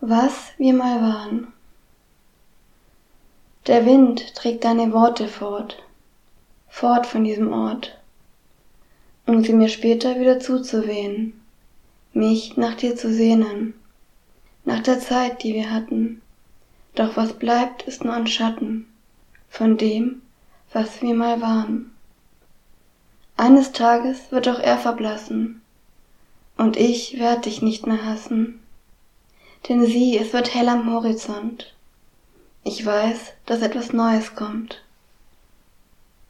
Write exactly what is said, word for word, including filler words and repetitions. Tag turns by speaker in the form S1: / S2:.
S1: Was wir mal waren. Der Wind trägt deine Worte fort, fort von diesem Ort, um sie mir später wieder zuzuwehen, mich nach dir zu sehnen, nach der Zeit, die wir hatten. Doch was bleibt, ist nur ein Schatten von dem, was wir mal waren. Eines Tages wird auch er verblassen, und ich werd dich nicht mehr hassen. Denn sieh, es wird hell am Horizont. Ich weiß, dass etwas Neues kommt.